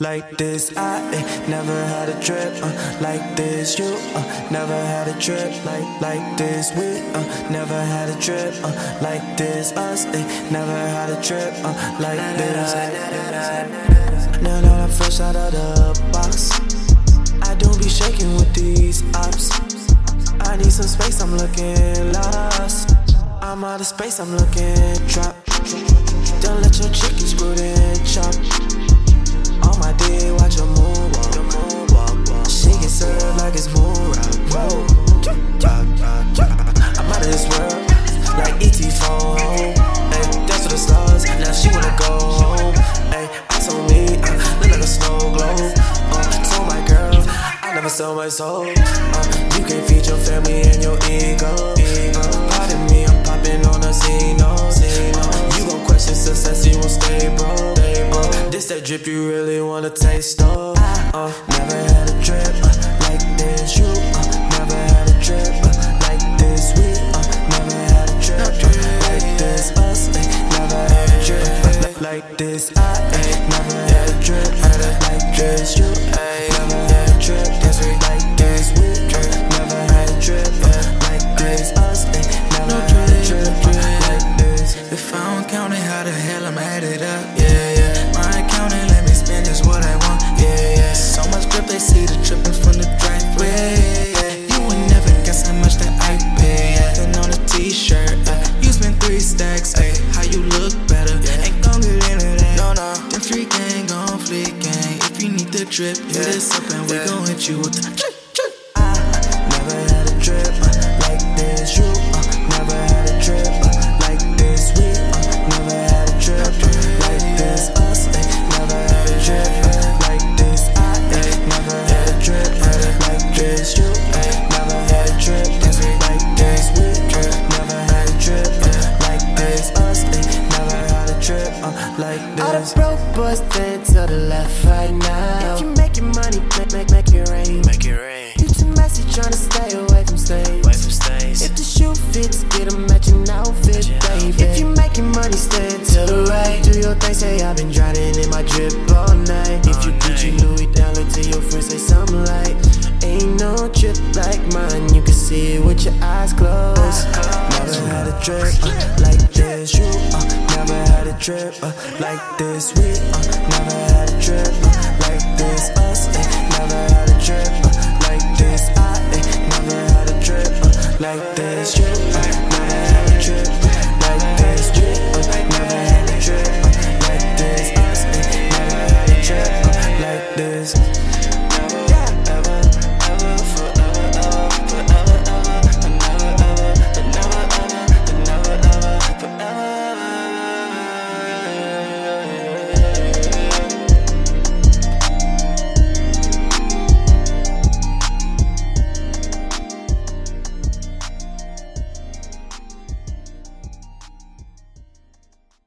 Like this, I ain't never had a trip like this. You never had a trip like this. We never had a trip like this. Us ain't never had a trip like this. Now that I'm fresh out of the box, I don't be shaking with these ops. I need some space, I'm looking lost. I'm out of space, I'm looking trapped. Don't let your chicken screw and chop. On my D, watch her moonwalk. She get served like it's moon rock. I'm out of this world, like E.T. phone home. Ay, dance to the stars, now she wanna go home. Ay, eyes on me, look like a snow globe. Told my girl, I never sell my soul. You can't feed your family and your ego. Pardon me, I'm popping on a Zeno. You gon' question success, you won't stay broke. This that drip you really wanna taste of. Never had a drip like this. You never had a drip like this. We never had a drip like this. Us ain't never had a drip like this. I ain't never had a drip like this. You never had a drip like this. We never had a drip like this. Us ain't never had a drip like this. If I don't count it, how the hell I'm add it up? Yeah. My accountant let me spend just what I want. Yeah. So much drip, they see the dripping from the driveway. You would never guess how much that I pay. Then on a t-shirt, you spend 3 stacks. How you look better? Ain't gon' get into that. No. Them free gang gon' fleek gang. If you need the drip, hit us up and we gon' hit you with the drip. I never had a drip like this. You never had a drip like this. We never had a drip like this. Us ain't never had a drip like this. I ain't never had a drip like this. You ain't never had a drip like this. We never had a drip like this. Us ain't never had a drip like this. All the broke boys stand to the left right now. If you making money, make it rain. Make it rain. You too messy tryna stay away from stains. If the shoe fits, get a matching outfit, baby. If you making money, stand to the right. Do your thing, say I've been drowning in my drip all night. If you Gucci Louis down, look to your friends, say something like, ain't no drip like mine. You can see it with your eyes closed. Never had a drip like this. You never had a drip like this. We